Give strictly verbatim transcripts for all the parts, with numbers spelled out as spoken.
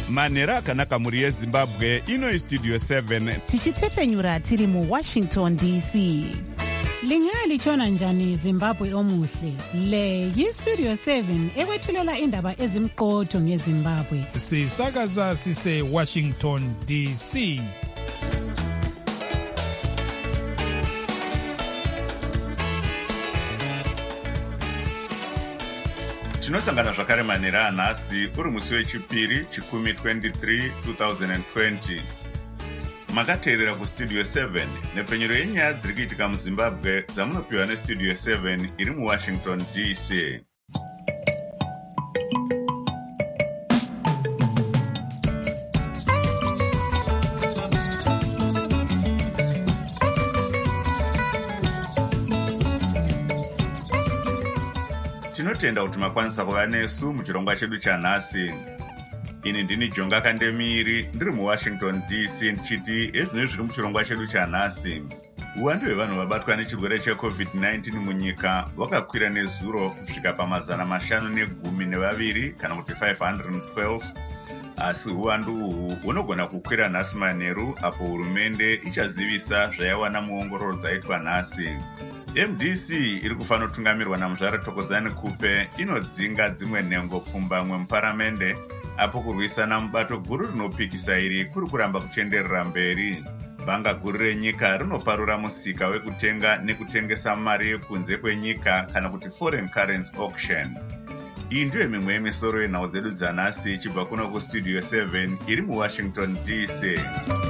manhero akanaka mhuri yezimbabwe. Ino istudio seven tichitefenyura tiri muwashington D C. Lingalitshona njani Zimbabwe omuhle? Le yistudio seven ekwethulela indaba ezimqotho ngeZimbabwe. Sisakaza sise Washington D C. Tinosangana zvakare manhero anhasi uri musi wechipiri chikumi twenty-three twenty twenty. Makateerera kustudio seven nepfenyuro yenyaya dziri kuitika muZimbabwe dzamunopiwa nestudio seven iri muWashington D C. Tinotenda kuti makwanisa kuva nesu muchirongwa chedu chanhasi. Ini ndini Jonga Kandemiri ndiri muWashington D C ndichiti ezvino zviri muchirongwa chedu chanhasi. Uwandu hwevanhu vabatwa nechirwere checovid nineteen munyika hwakakwira nezuro kusvika pamazana mashanu negumi nevaviri kana kuti five hundred twelve. Asi uwandu uhu hunogona kukwira nhasi manheru apo hurumende ichazivisa zvaiwana muongororo dzaitwa nhasi. M D C iri kufanira kutungamirwa naMuzvara Thokozani Kupe inodzinga dzimwe nhengo pfumbamwe muparamende apo kurwisana mubato guru rinopikisa iri kuri kuramba kuchenderera mberi. Bhanga guru renyika rinoparura musika wekutenga nekutengesa mari yekunze kwenyika kana kuti foreign currency auction. Iyi ndiyo mimwe yemisoro yenhau dzedu dzanhasi ichibva kuno kustudio seven iri muWashington D C.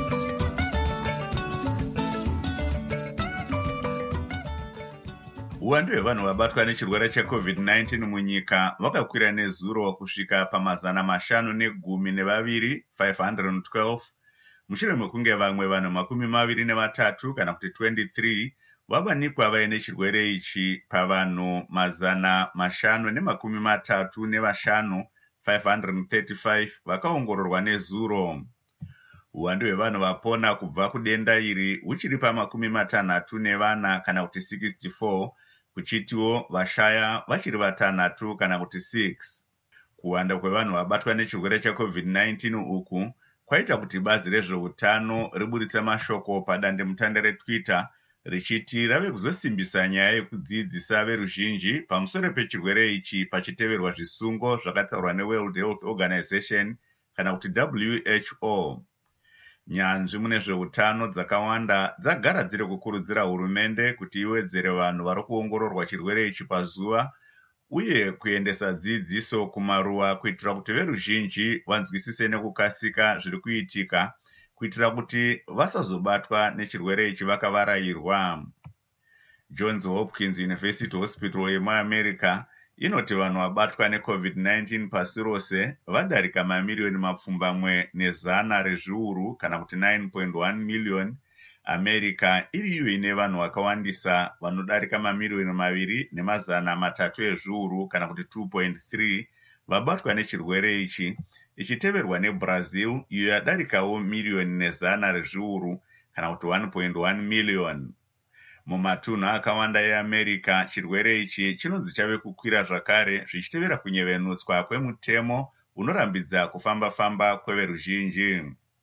Uwandu hwevanhu vabatwa nechirwere checovid nineteen munyika vakakwira nezuro kusvika pamazana mashanu negumi nevaviri five hundred twelve. Mushure mekunge vamwe vanhu makumi maviri nevatatu kana kuti twenty-three vavanikwa vaine chirwere ichi pavanhu mazana mashanu nemakumi matatu nevashanu five hundred thirty-five vakaongororwa nezuro. Uwandu hwevanhu vapona kubva kudenda iri huchiri pamakumi matanhatu nevana kana kuti sixty-four, kuchitiwo vashaya vachiri vatanhatu kana kuti six. Kuwanda kwevanhu vabatwa nechirwere checovid nineteen uku kwaita kuti bazi rezveutano riburitse mashoko padandemutande reTwitter richiti rave kuzosimbisa nyaya yekudzidzisa veruzhinji pamusoro pechirwere ichi pachiteverwa zvisungo zvakataurwa neWorld Health Organization kana kuti W H O. Nyanzvi mune zveutano dzakawanda dzagara dziri kukurudzira hurumende kuti iwedzere vanhu vari kuongororwa chirwere ichi pazuva uye kuendesa dzidziso kumaruwa kuitira kuti veruzhinji vanzwisise nekukasika zviri kuitika kuitira kuti vasazobatwa nechirwere ichi vakavarayirwa. Johns Hopkins University Hospital yemuAmerica inoti vanhu vabatwa necovid nineteen pasi rose vadarika mamiliyoni mapfumbamwe nezana rezviuru kana kuti nine point one million. America iri iyo ine vanhu vakawandisa vanodarika mamiliyoni maviri nemazana matatu ezviuru kana kuti two point three vabatwa nechirwere ichi, ichiteverwa neBrazil iyo yadarikawo miliyoni nezana rezviuru kana kuti one point one million. Mumatunhu akawanda eAmerica chirwere ichi chinonzi chave kukwira zvakare zvichitevera kunyevenutswa kwemutemo unorambidza kufamba-famba kweveruzhinji.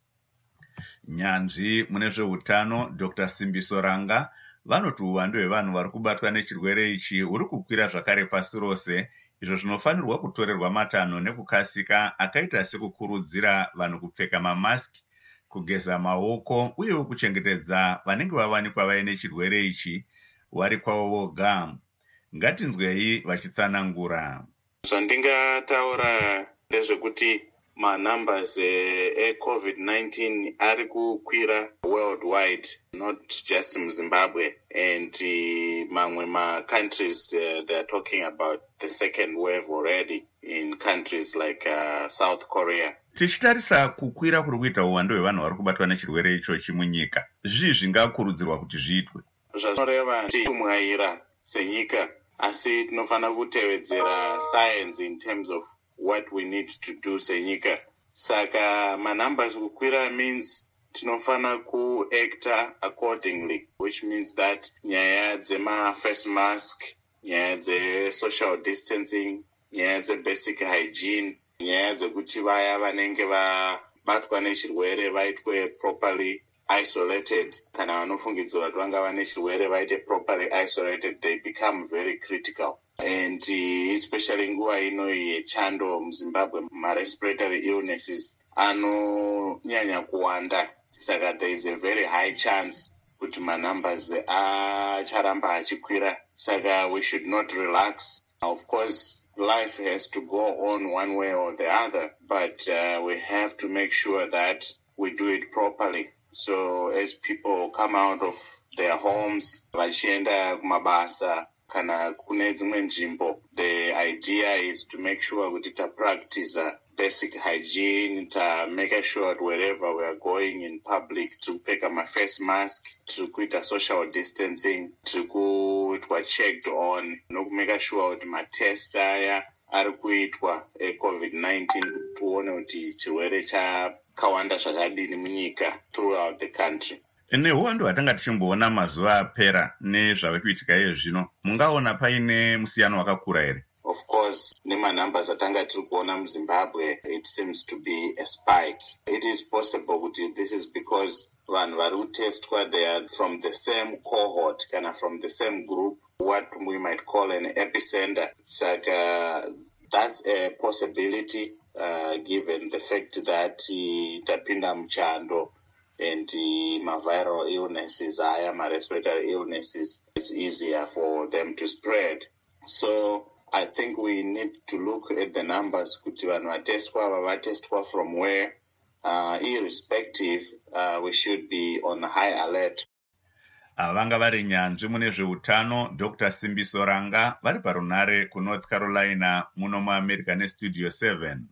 Nyanzvi mune zveutano Doctor Simbiso Ranga vanoti uwandu hwevanhu vari kubatwa nechirwere ichi huri kukwira zvakare pasi rose, izvo zvinofanirwa kutorerwa matanho nekukasika akaita sekukurudzira vanhu kupfeka mamaski, kugeza maoko uyewo kuchengetedza vanenge vavanikwa vaine chirwere ichi vari kwavo voga. Ngatinzwei vachitsanangura. Zvandingataura ndezvekuti manumbers ecovid nineteen ari kukwira worldwide, not just in Zimbabwe, and uh, mamwe ma countries uh, they are talking about the second wave already in countries like uh, South Korea. Tichitarisa kukwira kuri kuita uwandu hwevanhu vari kubatwa nechirwere ichochi munyika, zvii zvingakurudzirwa kuti zviitwe? Zvanoreva timwaira senyika, asi tinofanira kutevedzera science in terms of what we need to do senyika. Saka manumbers kukwira means tinofana kuacta accordingly, which means that nyaya dzema face mask, nyaya dze social distancing, nyaya dze basic hygiene nyaya dzekuti vaya vanenge vabatwa nechirwere vaitwe properly isolated, kana vanofungidzirwa kuti vanga vane chirwere vaite properly isolated, they become very critical. And uh, especially nguva ino yechando muZimbabwe, ma-respiratory illnesses anonyanya kuwanda. Saka there is a very high chance kuti ma-numbers acharamba achikwira. Saka we should not relax. Of course, life has to go on one way or the other, but uh, we have to make sure that we do it properly. So as people come out of their homes, vachienda kumabasa, kana kune dzimwe nzvimbo, the idea is to make sure kuti ta practice basic hygiene, ta make sure that wherever we are going in public, to peka ma face mask, to kuita social distancing, to kuitwa checked on, no make sure kuti ma test aya ari kuitwa e-COVID nineteen, tuone kuti chirwere chakawanda zvakadini munyika throughout the country. Nehondo atanga tichimboona mazuva apera nezvave kuitika iye zvino, mungaona paine musiyano wakakura here? Of course, nema numbers atanga tiri kuona muZimbabwe, it seems to be a spike. It is possible kuti this is because vanhu vari kutestwa, they are from the same cohort, kana from the same group, what we might call an epicenter. Saka that's a possibility, uh, given the fact that uh, tapinda muchando and uh, my viral illnesses, I am a respiratory illnesses, it's easier for them to spread. So I think we need to look at the numbers, kuti vanhu vatestwa, vavatestwa from where, uh, irrespective, uh, we should be on high alert. Vanga vari nyanzvi mune zveutano Doctor Simbiso Ranga vari parunare kuNorth Carolina muno muAmerica neStudio seven.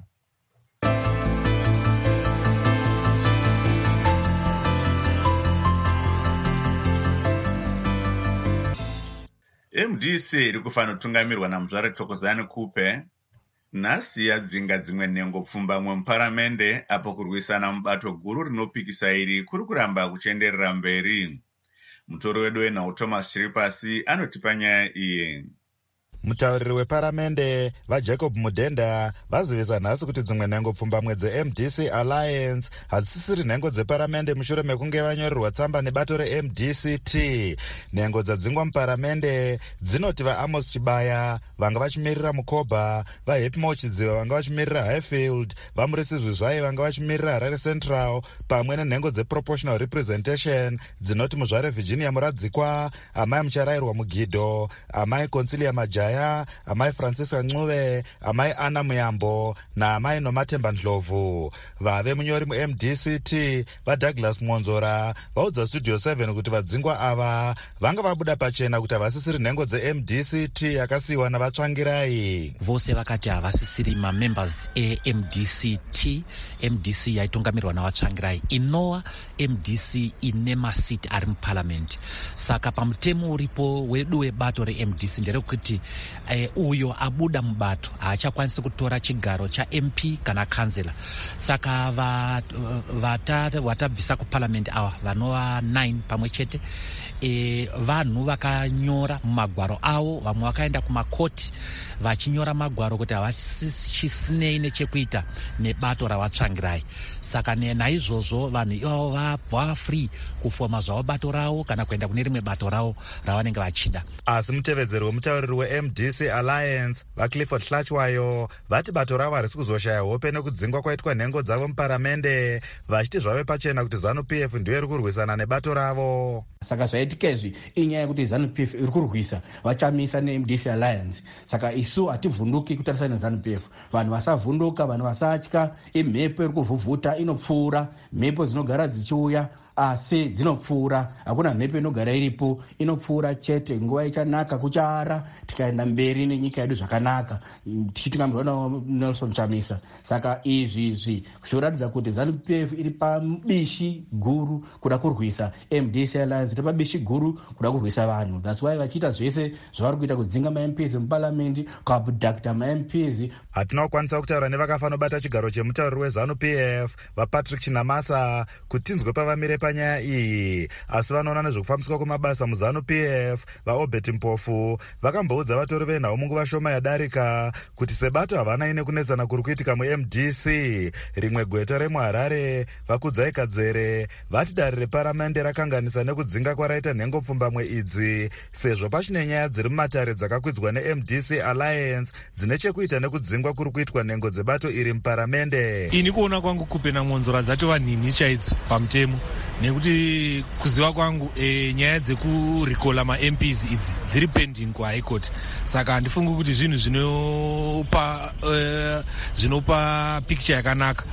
M D C iri kufanira kutungamirwa naMuzvare Thokozani Kupe nhasi yadzinga dzimwe nhengo pfumbamwe muparamende apo kurwisana mubato guru rinopikisa iri kuri kuramba kuchenderera mberi. Mutori wedu wenhau Thomas Chiripasi anotipa nyaya iyi. Mutauriri weparamende vaJacob Mudenda vazivisa nhasi kuti dzimwe nhengo pfumbamwe dze-M D C Alliance hadzisisiri nhengo dzeparamende mushure mekunge vanyorerwa tsamba nebato re-M D C T. Nhengo dzadzingwa muparamende dzinoti vaAmos Chibaya vanga vachimirira Mukoba, vaHappy Mochidziva vanga vachimirira Highfield, vaMurisi Zwizvai vanga vachimirira Harare Central, pamwe nenhengo dzeProportional Representation dzinoti Muzvare Virginia Muradzikwa, amai Mucharairwa Mugidho, amai Consilia Majaya, amai Francisca Ncube, amai Anna Muyambo naamai Nomatemba Ndlovu. Vave munyori mu-M D C T vaDouglas Monzora vaudza Studio seven kuti vadzingwa ava vanga vabuda pachena kuti havasisiri nhengo dze-M D C T yakasiyiwa navatsvangirai. Vose vakati havasisiri mamembers e-M D C T. M D C yaitungamirwa navatsvangirai inova M D C ine masiti ari muparliament. Saka pamutemo uripo wedu webato re-M D C nderekuti Uh, uyo abuda mubato haachakwanisi kutora chigaro cha-M P kana kansela. Saka vatabvisa kuparliament ava vanova nine pamwe chete, e, vanhu vakanyora mumagwaro avo, vamwe vakaenda kumakoti vachinyora magwaro kuti havachisisei nechekuita nebato ravatsvangirai. Saka naizvozvo vanhu ivavo vabva free kufoma zvavo bato ravo kana kuenda kune rimwe bato ravo ravanenge vachida. Asi mutevedzeri wemutauriri we-M D C Alliance vaClifford Hlachwayo vati bato ravo harisi kuzoshaya hope nekudzingwa kwaitwa nhengo dzavo muparamende, vachiti zvave pachena kuti ZANU-P F ndiyo iri kurwisana nebato ravo. Saka zvaitika izvi inyaya yekuti ZANU-P F iri kurwisa vachamisa ne-M D C Alliance. Saka isu hativhunduki kutarisana neZANU-P F. Vanhu vasavhunduka, vanhu vasatya. Imhepo iri kuvhuvhuta inopfuura, mhepo dzinogara dzichiuya asi dzinopfuura, hakuna mhepo inogara iripo, inopfuura chete. Nguva ichanaka kuchara, tikaenda mberi nenyika yedu zvakanaka, tichitungamirwa naNelson Chamisa. Saka izvi izvi zvoratidza kuti ZANU-P F iri pabishi guru kuda kurwisa M D C Alliance, iri pabishi guru kuda kurwisa vanhu. That's why vachiita zvese zvavari kuita kudzinga ma-M Ps muparliament, kuabducta ma-M Ps. Hatina kukwanisa kutaura nevakafanobata chigaro chemutauriri weZANU-P F vaPatrick Chinamasa kuti tinzwe pavamire panyaya iyi, asi vanoona nezvekufambiswa kwemabasa muzanu P F vaObert Mpofu vakamboudza vatori venhau munguva shoma yadarika kuti sebato havana ine kunetsana kuri kuitika mu-M D C. Rimwe gweta remuHarare Vakudzai Kadzere vati dare reparamende rakanganisa nekudzinga kwaraita nhengopfumbamwe idzi sezvo pachine nyaya dziri mumatare dzakakwidzwa ne-M D C Alliance dzine chekuita nekudzingwa kuri kuitwa nhengo dzebato iri muparamende. Ini kuona kwangu kupena ngonzora dzati vanhini chaidzo pamutemo, nekuti kuziva kwangu e, nyaya dzekurikola ma-M Ps idzi dziri pending kuHigh Court. Saka handifungi kuti zvinhu zvinopa uh, zvinopa picture yakanaka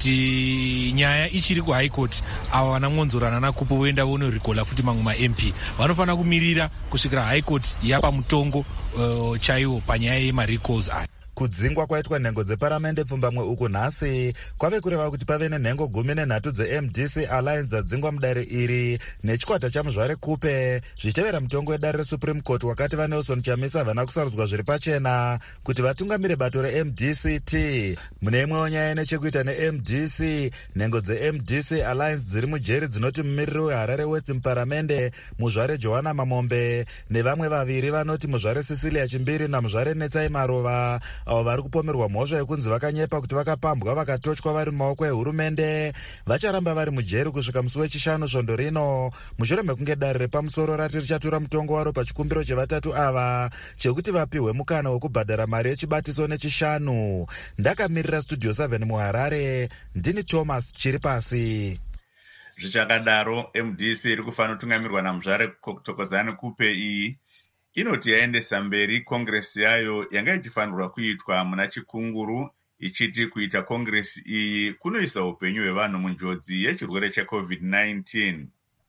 kuti nyaya ichiri kuHigh Court ava vana ngonzorana nakupo voenda vonorikola futi mamwe ma-M P vanofanira kumirira kusvikira High Court yapa mutongo uh, chaiwo panyaya yema-recalls aya. Kudzingwa kwaitwa nhengo dzeparamende pfumbamwe uku nhasi kwave kureva kuti pave nenhengo gumi nenhatu dze-M D C Alliance dzadzingwa mudare iri nechikwata chamuzvare Kupe zvichitevera mutongo wedare reSupreme Court wakati vaNelson Chamisa havana kusarudzwa zviri pachena kuti vatungamire bato re-M D C T. Mune imwewo nyaya nechekuita ne-M D C, nhengo dze-M D C Alliance dziri mujeri dzinoti mumiriri weHarare West muparamende muzvare Johanna Mamombe nevamwe vaviri vanoti muzvare Cecilia Chimbiri namuzvare Netsai Marova avo vari kupomerwa mhosva yekunzi vakanyepa kuti vakapambwa vakatotywa vari mumaoko ehurumende vacharamba vari mujeri kusvika musi wechishanu svondo rino, mushure mekunge dare repamusoro rati richatura mutongo waro pachikumbiro chevatatu ava chekuti vapiwe mukana wekubhadhara mari yechibatiso nechishanu. Ndakamirira Studio seven muHarare, ndini Thomas Chiripasi. Zvichakadaro, M D C iri kufanira kutungamirwa namuzvare Thokozani Kupe iyi inoti yaendesa mberi kongresi yayo yanga ichifanirwa kuitwa muna Chikunguru, ichiti kuita kongresi iyi kunoisa upenyu hwevanhu munjodzi yechirwere cheCovid nineteen.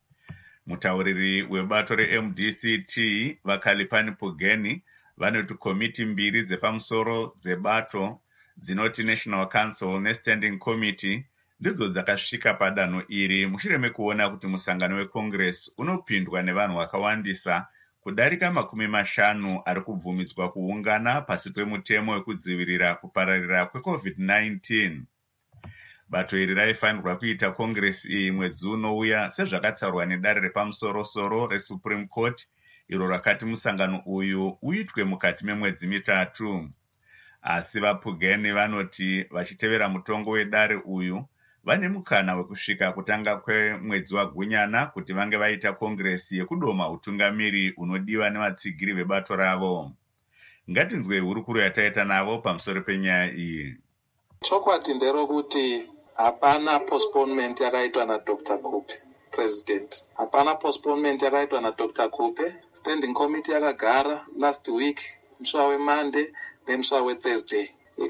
Mutauriri webato re-M D C T Vakalipani Pugeni vanoti komiti mbiri dzepamusoro dzebato dzinoti National Council neStanding Committee ndidzo dzakasvika padanho iri mushure mekuona kuti musangano wekongresi unopindwa nevanhu vakawandisa kudarika makumi mashanu ari kubvumidzwa kuungana pasi pemutemo wekudzivirira kupararira kweCovid nineteen. Bato iri raifanirwa kuita kongresi iyi mwedzi unouya sezvakataurwa nedare repamusoro-soro reSupreme Court iro rakati musangano uyu uitwe mukati memwedzi mitatu. Asi vaPugeni vanoti vachitevera mutongo wedare uyu vane mukana wekusvika kutanga kwemwedzi waGunyana kuti vange vaita kongresi yekudoma utungamiri unodiwa nevatsigiri vebato ravo. Ngatinzwe hurukuro yataita navo pamusoro penyaya iyi. Chokwadi nderokuti hapana postponement yakaitwa naDr Kupe president. Hapana postponement yakaitwa naDr Kupe. Standing committee yakagara last week mswa weMonday nemswa weThursday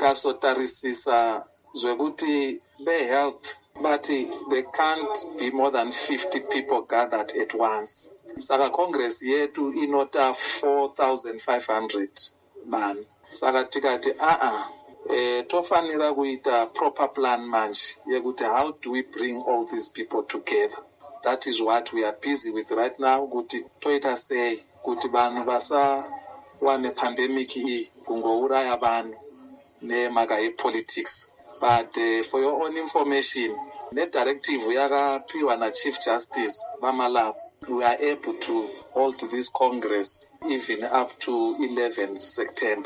ikasotarisisa zvekuti behealth but there can't be more than fifty people gathered at once. Saka congress yetu inota four thousand five hundred man. Saka tikati a-a e, tofanira kuita proper plan manje yekuti how do we bring all these people together. That is what we are busy with right now, kuti toita sei kuti vanhu vasa wane pandemic iyi kungouraya vanhu nemhaka yepolitics. But uh, for your own information, the directive yakapiwa na Chief Justice Bamala, we are able to hold this Congress even up to eleventh September.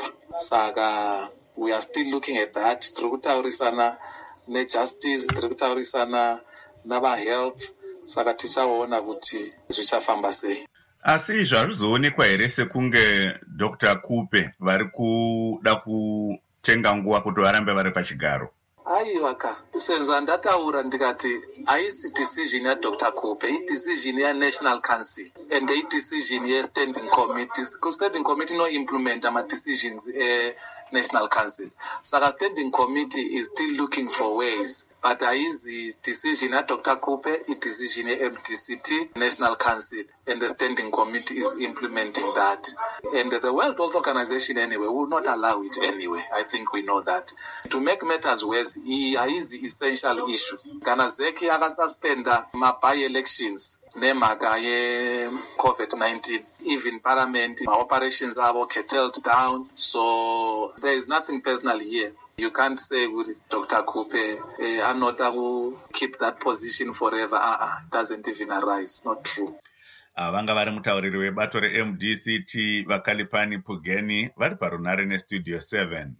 Saka, we are still looking at that. Trikutaurisana ne justice, trikutaurisana naba health. Saka tichaona kuti zvichafamba sei. Asi izvo hazvizoonekwa here sekunge Doctor Kupe vari kuda kutenga nguva kuti varambe vari pachigaro? Aiwaka, senza ndataura ndikati haisi decision ya Doctor Kupe, i decision ya National Council and i decision ya Standing Committee. Standing Committee no implement ama decisions eh, National Council. Saka Standing Committee is still looking for ways, but haisi decision ya Doctor Kupe, i decision ya M D C T, National Council, and the Standing Committee is implementing that. And the World Health Organization anyway will not allow it anyway. I think we know that. To make matters worse, haisi essential issue. Kana Zeki akasuspenda ma by-elections nemhaka ye-covid nineteen. Even parliament, my operations are curtailed down, so there is nothing personal here. You can't say with Doctor Kupe, uh, I'm not going to keep that position forever. Uh-uh, it doesn't even arise. Not true. Vanga vari mutauriri webato re-M D C T Vakalipani Pugeni vari parunare nestudio seven.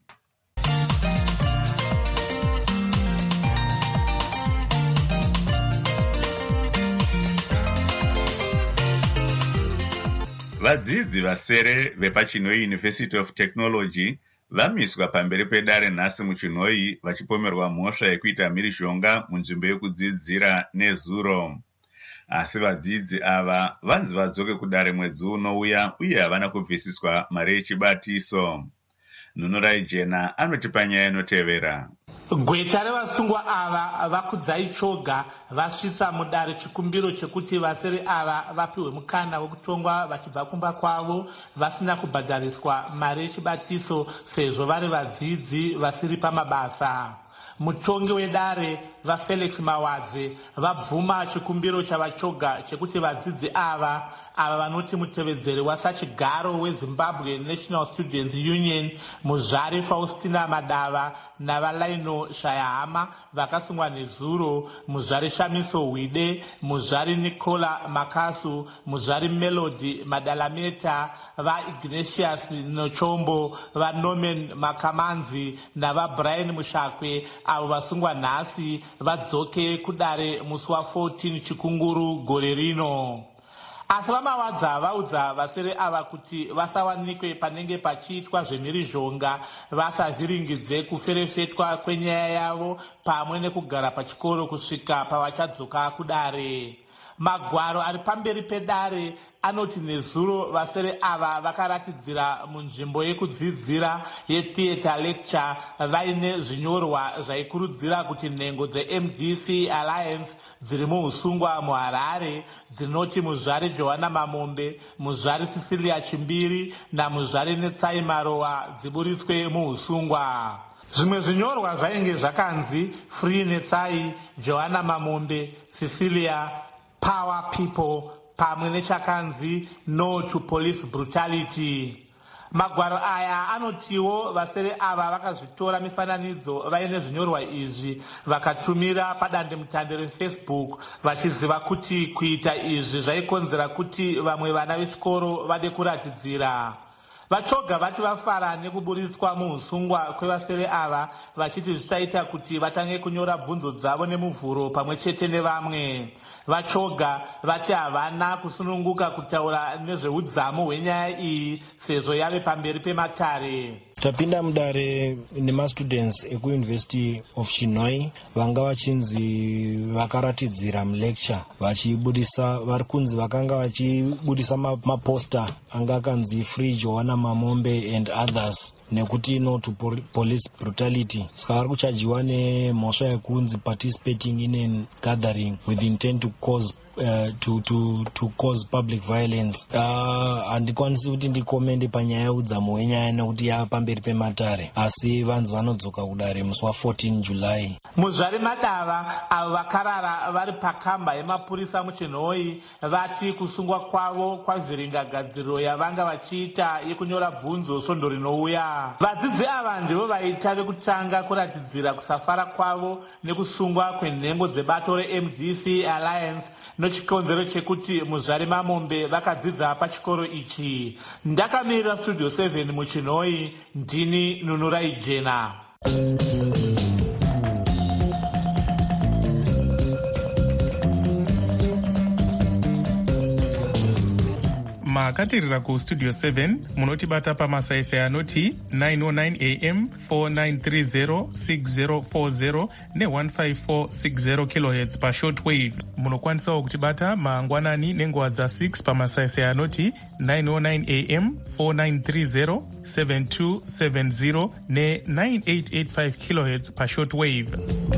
Vadzidzi vasere vepachinoi University of Technology vamiswa pamberi pedare nhasi muchinoi vachipomerwa mhosva yekuita mhirizhonga munzvimbo yekudzidzira nezuro. Asi vadzidzi ava vanzi vadzoke kudare mwedzi unouya uye havana kubvisiswa mari yechibatiso. Nunurai Jena anotipa nyaya inotevera. Gweta revasungwa ava vakudzai choga vasvitsa mudare chikumbiro chekuti vasere ava vapiwe mukana wekutongwa vachibva kumba kwavo vasina kubhadhariswa mari yechibatiso sezvo vari vadzidzi vasiri pamabasa. Mutongi wedare vaFelix Mawadze vabvuma chikumbiro chavachoga chekuti vadzidzi ava ava vanoti mutevedzeri wasachigaro weZimbabwe National Students Union Muzvari Faustina Madava navalaino Shayahama vakasungwa nezuro, Muzvari Shamiso Wide, Muzvari Nicola Makasu, Muzvari Melody Madalameta, va Ignatius Nochombo, va Norman Makamanzi nava Brian Mushakwe avo vasungwa nhasi vadzoke kudare musi wa14 chikunguru gore rino. Asi vamawadza vaudza vasere ava kuti vasawanikwe panenge pachiitwa zvemhirizhonga vasavhiringidze kuferefetwa kwenyaya yavo pamwe nekugara pachikoro kusvika pavachadzoka kudare. Magwaro ari pamberi pedare anoti nezuro vasere ava vakaratidzira munzvimbo yekudzidzira yetheatre lecture vaine zvinyorwa zvaikurudzira kuti nhengo dze-M D C Alliance dziri muusungwa muHarare dzinoti Muzvari Johanna Mamombe, Muzvari Cecilia Chimbiri naMuzvari Netsai Marowa dziburitswe muusungwa. Zvimwe zvinyorwa zvainge zvakanzi Free Netsai, Johanna Mamombe, Cecilia, Power People, pamwe nechakanzi No to Police Brutality. Magwaro aya anotiwo vasere ava vakazvitora mifananidzo vaine zvinyorwa izvi vakatumira padande mutande reFacebook vachiziva kuti kuita izvi zvaikonzera kuti vamwe vana vechikoro vade kuratidzira. Vachoga vati vafara nekuburitswa muusungwa kwevasere ava vachiti zvichaita kuti vatange kunyora bvunzo dzavo nemuvhuro pamwe chete nevamwe. Vachoga vati havana kusununguka kutaura nezveudzamu hwenyaya iyi sezvo yave pamberi pematare. Tapinda mudare nemastudents ekuUniversity of Chinoi vanga vachinzi vakaratidzira mulecture vachibudisa vari kunzi vakanga vachibudisa maposta anga akanzi Free Johanna Mamombe and others nekuti no to police brutality. Saka vari kuchajiwa nemhosva yekunzi participating in a gathering with intent to cause Uh, to to to cause public violence. Uh andikwanisi kuti ndikomende panyaya yeudzamu hwenyaya nekuti yava pamberi pematare, asi vanzi vanodzoka kudare musi wa14 July. Muzvari Madava avo vakarara vari pakamba yemapurisa muchinhoi vati kusungwa kwavo kwavhiringagadziriro yavanga vachiita yekunyora bvunzo svondo rinouya. Vadzidzi ava ndivo vaita vekutanga kuratidzira kusafara kwavo nekusungwa kwenhengo dzebato re-M D C Alliance nochikonzero chekuti Muzvari Mamombe vakadzidza pachikoro ichi. Ndakamirira studio seven muchinhoi, ndini Nunurai Jena. makatirira kustudio seven munotibata pamasaisai anoti nine oh nine A M, four nine three zero, six zero four zero ne one five four six zero kilohertz pashortwave. Munokwanisawo kutibata mangwanani nenguva dza six pamasaisai anoti nine oh nine A M, four nine three zero, seven two seven zero ne nine eight eight five kilohertz pashortwave.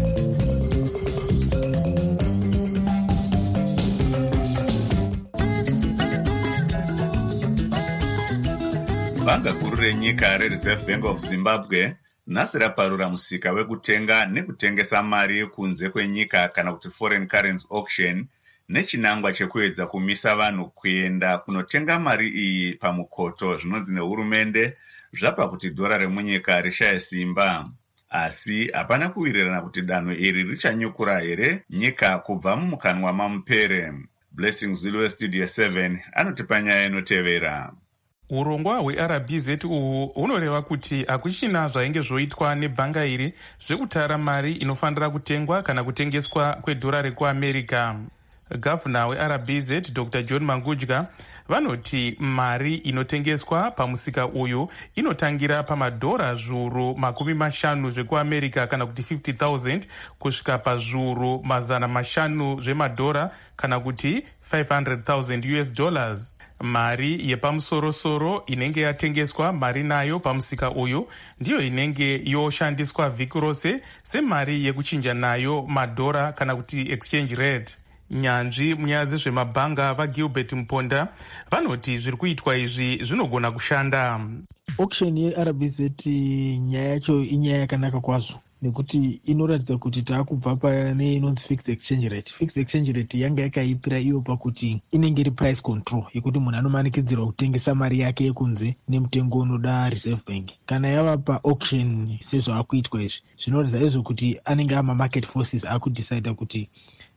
Banga guru renyika reReserve Bank of Zimbabwe nhasi raparura musika wekutenga nekutengesa mari yekunze kwenyika kana kuti foreign currency auction nechinangwa chekuedza kumisa vanhu kuenda kunotenga mari iyi pamukoto zvinonzi nehurumende zvapa kuti dhora remunyika rishaye simba. Asi hapana kuwirirana kuti danho iri richanyukura here nyika kubva mumukanwa mamupere. Blessing Zulu weStudio seven anotipa nyaya inotevera. Urongwa hweR B Z uhwu hunoreva kuti hakuchina zvainge zvoitwa nebhanga iri zvekutara mari inofanira kutengwa kana kutengeswa kwedhora rekuamerica. Gavhuna weR B Z Doctor John Mangudya vanoti mari inotengeswa pamusika uyu inotangira pamadhora zviuru makumi mashanu zvekuamerica kana kuti fifty thousand kusvika pazviuru mazana mashanu zvemadhora kana kuti five hundred thousand U S dollars. Mari yepamusorosoro inenge yatengeswa mari nayo pamusika uyu ndiyo inenge yoshandiswa vhiki rose semari yekuchinja nayo madhora kana kuti exchange rate. Nyanzvi munyaya dzezvemabhanga vaGilbert Muponda vanoti zviri kuitwa izvi zvinogona kushanda. Auction yeR B Z nyaya yacho inyaya yakanaka kwazvo nekuti inoratidza kuti taakubva pane inonzi fixed exchange rate. Fixed exchange rate yanga yakaipira iyo pakuti inenge iri price control yekuti munhu anomanikidzirwa kutengesa mari yake yekunze nemutengo unoda Reserve Bank. Kana yava paauction sezvaakuitwa izvi zvinoratidza izvo kuti anenge ama market forces akudecide kuti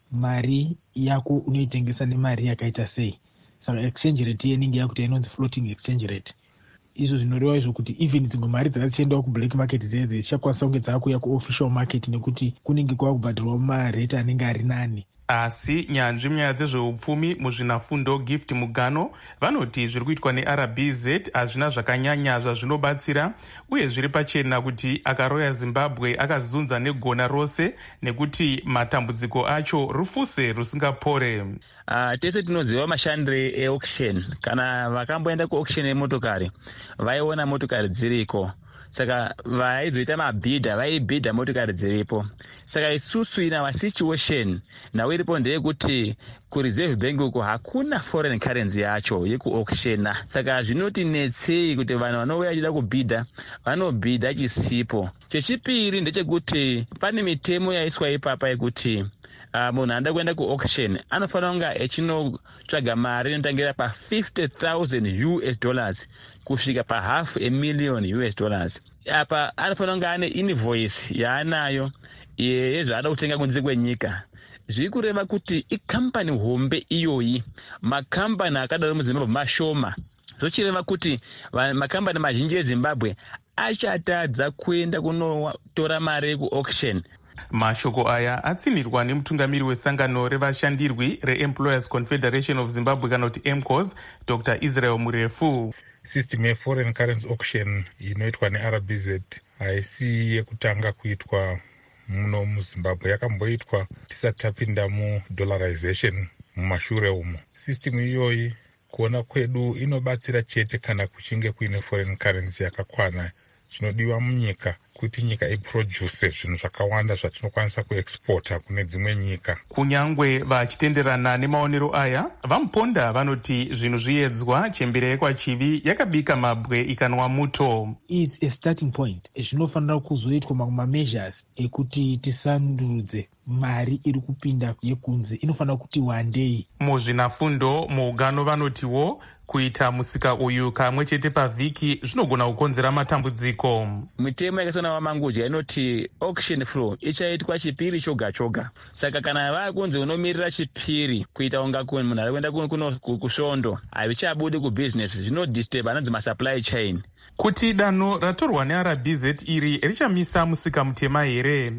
mari yako unoitengesa nemari yakaita sei. Saka exchange rate inenge yakuti inonzi floating exchange rate. Izvo zvinoreva izvo kuti even dzimwe mari dzakachiendawo kublack market dzeye dzichakwanisa kunge dzakuya kuofficial market nekuti kunenge kwakubhadharwa marate anenge ari nani. Asi nyanzvi munyaya dzezveupfumi muzvinafundo Gift Mugano vanoti zviri kuitwa neR B Z hazvina zvakanyanya zvazvinobatsira uye zviri pachena kuti akaroya Zimbabwe akazunza negona rose nekuti matambudziko acho rufuse rusingapore. Uh, tese tinoziva mashandire eauction. Kana vakamboenda kuauction yemotokari vaiona motokari dziriko, saka vaizoita mabhidha vaibhidha motokari dziripo. Saka isusu in our situation now iripo ndeyekuti kureserve bank uko hakuna foreign currency yacho yekuauctiona. Saka zvinotinetsei kuti vanhu vanouya vachida kubhidha vanobhidha chisipo. Chechipiri ndechekuti pane mitemo yaiswa ipapa yekuti Uh, munhu anda kuenda kuauction anofanira kunga echinotsvaga mari inotangira pa fifty thousand U S dollars kusvika pa half a million U S dollars. Apa anofanira kunga ane invoice yaanayo yezvaada kutenga kunze kwenyika. Zviri kureva kuti ikambani hombe iyoyi. Makambani akadaro muZimbabwe mashoma. Zvochireva kuti makambani mazhinji eZimbabwe achatadza kuenda kunotora mari kuauction. Mashoko aya atsinirwa nemutungamiri wesangano revashandirwi reEmployers Confederation of Zimbabwe kana kuti E M C O S Doctor Israel Murefu. System yeforeign currency auction inoitwa neR B Z haisi yekutanga kuitwa muno muZimbabwe, yakamboitwa tisati tapinda mudollarization mumashure umo. System iyoyi kuona kwedu inobatsira chete kana kuchinge kuine foreign currency yakakwana chinodiwa munyika kuti nyika iproduce zvinhu zvakawanda zvatinokwanisa kuexporta kune dzimwe nyika. Kunyangwe vachitenderana nemaonero aya, vamuponda vanoti zvinhu zviedzwa chembere kwachivi yakabika mabwe ikanwa muto. It's a starting point. Zvinofanira kuzoitwa mamwe measures ekuti tisandudze mari iri kupinda yekunze inofanira kuti wandei. Muzvinafundo muugano vanotiwo kuita musika uyu kamwe chete pavhiki zvinogona kukonzera matambudziko. Mitemo yakasona waMangudya inoti auction floor ichaitwa chipiri choga choga. Saka kana vakunze unomirira chipiri kuita unga kun munhu ari kuenda kuno kusvondo havichabudi kubusiness, zvinodisturb anonzi masupply chain. Kuti danho ratorwa neR B Z iri richamisa musika mutema here?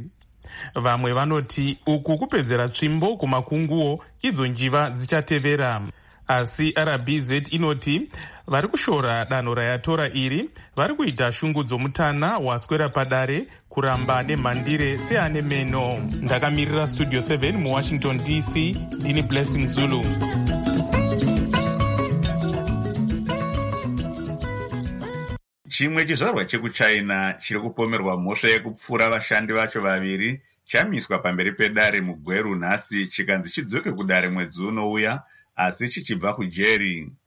Vamwe vanoti uku kupedzera tsvimbo kumakunguo idzo njiva dzichatevera. Asi R B Z inoti vari kushora danho rayatora iri vari kuita shungu dzomutana waswera padare kuramba nemhandire seane meno. Ndakamirira Studio seven muWashington D C, ndini Blessing Zulu. Chimwe chizvarwa chekuchina chiri kupomerwa mhosva yekupfura vashandi vacho vaviri chamiswa pamberi pedare mugweru nhasi chikanzi chidzoke kudare mwedzi unouya asi chichibva kujeri.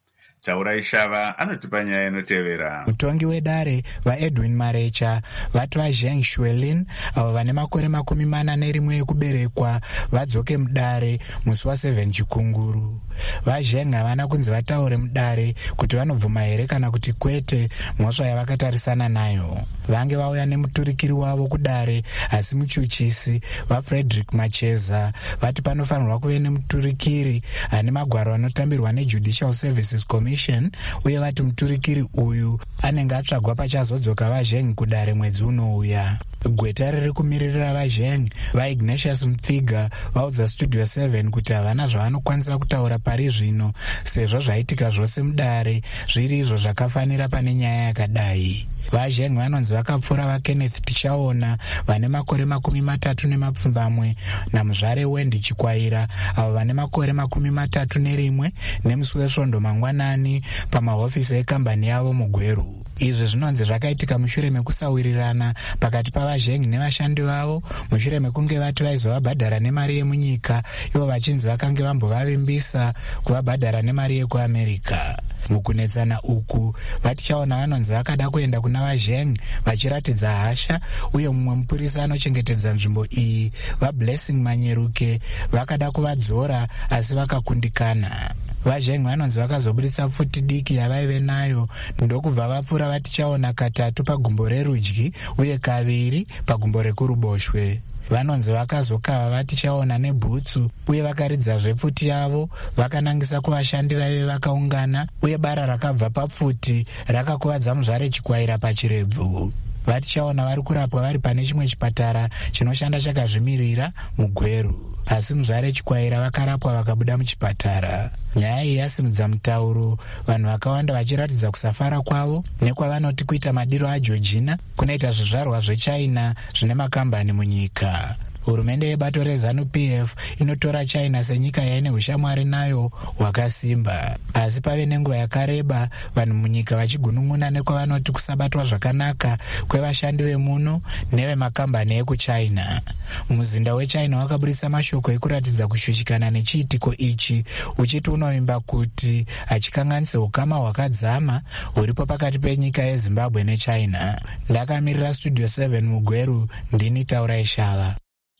Taurai Shava anotipa nyaya inotevera. Mutongi wedare vaEdwin Marecha vati vaZheng Shuelin avo vane makore makumi mana nerimwe ekuberekwa vadzoke mudare musi wa7 Chikunguru. VaZheng havana kunzi vataure mudare kuti vanobvuma here kana kuti kwete mhosva yavakatarisana nayo. Vange vauya nemuturikiri wavo kudare, asi muchuchisi vaFrederick Macheza vati panofanirwa kuve nemuturikiri ane magwaro anotambirwa neJudicial Services Commission, uye vati muturikiri uyu anenge atsvagwa pachazodzoka vaZheng kudare mwedzi unouya. Gweta riri kumiririra vaZheng vaIgnatius Mupfiga vaudza Studio seven kuti havana zvavanokwanisa kutaura pari zvino, sezvo zvaitika zvose mudare zviri izvo zvakafanira pane nyaya yakadai. VaZheng vanonzi vakapfuura vaKenneth Tichaona vane makore makumi matatu nemapfumbamwe namuzvare Wendy Chikwaira avo vane makore makumi matatu nerimwe nemusi wesvondo mangwanani pamahofisi ekambani yavo muGweru. Izvi zvinonzi zvakaitika mushure mekusawirirana pakati pavaZheng nevashandi vavo mushure mekunge vati vaizovabhadhara nemari yemunyika, ivo vachinzi vakange vambovavimbisa kuvabhadhara nemari yekuAmerika. Mukunetsana uku vaTichaona vanonzi vakada kuenda kuna vaZheng vachiratidza hasha, uye mumwe mupurisa anochengetedza nzvimbo iyi vaBlessing Manyeruke vakada kuvadzora asi vakakundikana. VaZheng vanonzi vakazobudisa futi diki yavaive nayo ndokubva vapfuura vaTichaona katatu pagumbo rerudyi uye kaviri pagumbo rekuruboshwe. Vanonzi vakazokava vaTichaona nebhutsu uye vakaridzazve pfuti yavo vakanangisa kuvashandi vaive vakaungana, uye bara rakabva papfuti rakakuvadza muzvare Chikwaira pachirebvu. VaTichaona vari kurapwa vari pane chimwe chipatara chinoshanda chakazvimirira muGweru, asi muzvare Chikwaira vakarapwa vakabuda muchipatara. Nyaya iyi yasimudza mutauro, vanhu vakawanda vachiratidza kusafara kwavo nekwavanoti kuita madiro aJeorgina kunoita zvizvarwa zveChina zvine makambani munyika. Hurumende yebato reZanu-P F inotora China senyika yaine ushamwari nayo hwakasimba, asi pave nenguva yakareba vanhu munyika vachigunun'una nekwavanoti kusabatwa zvakanaka kwevashandi vemuno nevemakambani ekuChina. Muzinda weChina wakabudisa mashoko ekuratidza kushushikana nechiitiko ichi, uchiti unovimba kuti hachikanganise ukama hwakadzama huripo pakati penyika yeZimbabwe neChina. Ndakamirira Studio seven muGweru, ndini Taurai Shava.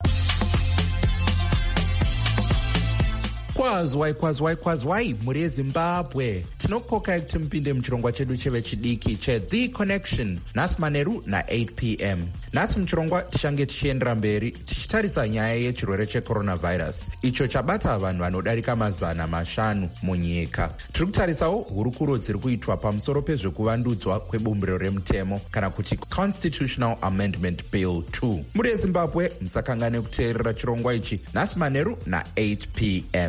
Kwazwai kwazwai kwazwai muri yeZimbabwe, tinokokai kuti mupinde muchirongwa chedu chevechidiki cheThe Connection nhasi manheru na8 p m. Nhasi muchirongwa tichange tichiendera mberi tichitarisa nyaya yechirwere checoronavirus icho chabata vanhu vanodarika mazana mashanu munyika. Tiri kutarisawo hurukuro dziri kuitwa pamusoro pezvekuvandudzwa kwebumbiro remutemo kana kuti Constitutional Amendment Bill two. Muri yeZimbabwe musakangane kuteerera chirongwa ichi nhasi manheru na8 p m.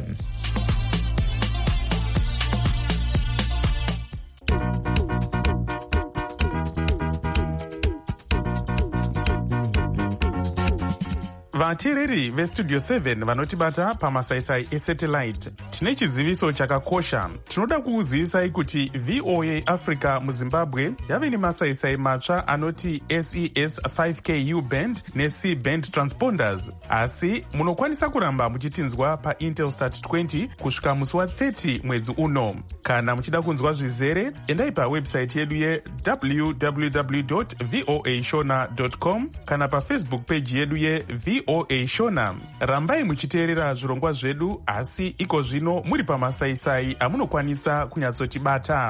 Vateereri veStudio seven vanotibata pamasaisai esatellite, tine chiziviso chakakosha. Tinoda kukuzivisai kuti V O A Africa muZimbabwe yave nemasaisai matsva anoti S E S five K U band neC band transponders, asi munokwanisa kuramba muchitinzwa paIntelsat twenty kusvika musi wa thirty mwedzi uno. Kana muchida kunzwa zvizere, endai pawebsite yedu ye w w w dot voa shona dot com kana pafacebook page yedu ye V O A Shona. Rambai muchiteerera zvirongwa zvedu, asi iko zvino muri pamasaisai amunokwanisa kunyatsotibata.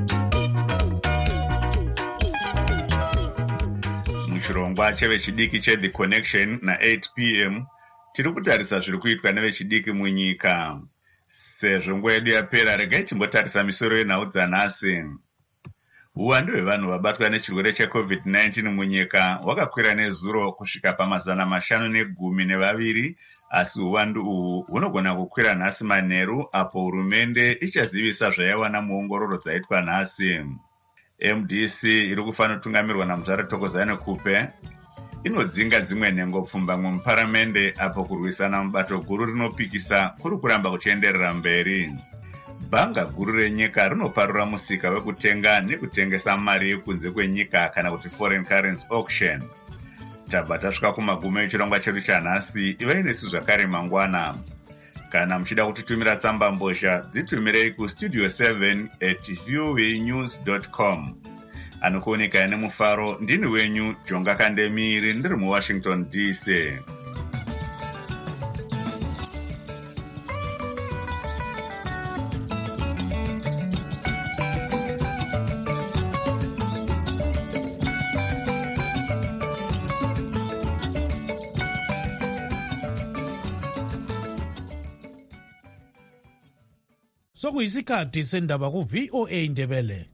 Muchirongwa chevechidiki cheThe Connection na8 p m tiri kutarisa zviri kuitwa nevechidiki munyika. Sezvo nguva yedu yapera, regai timbotarisa misoro yenhau dzanhasi. Uwandu hwevanhu vabatwa nechirwere checovid nineteen munyika hwakakwira nezuro kusvika pamazana mashanu negumi nevaviri, asi uwandu uhu hunogona kukwira nhasi manheru apo hurumende ichazivisa zvaiwana muongororo dzaitwa nhasi. M D C iri kufanotungamirwa namuzvare Thokozani Kupe inodzinga dzimwe nhengo pfumbamwe muparamende apo kurwisana mubato guru rinopikisa kuri kuramba kuchienderera mberi. Bhanga guru renyika rinoparura musika wekutenga nekutengesa mari yekunze kwenyika kana kuti foreign currency auction. Tabva tasvika kumagumo echirongwa chedu chanhasi. Ivai nesu zvakare mangwana. Kana muchida kutitumira tsamba mbozha, dzitumirei ku studio seven at voa news dot com. Anokuoneka ine mufaro ndini wenyu Jonga Kandemiri ndiri muWashington D C. Sokuyisikhathi sendaba ku V O A Ndebele.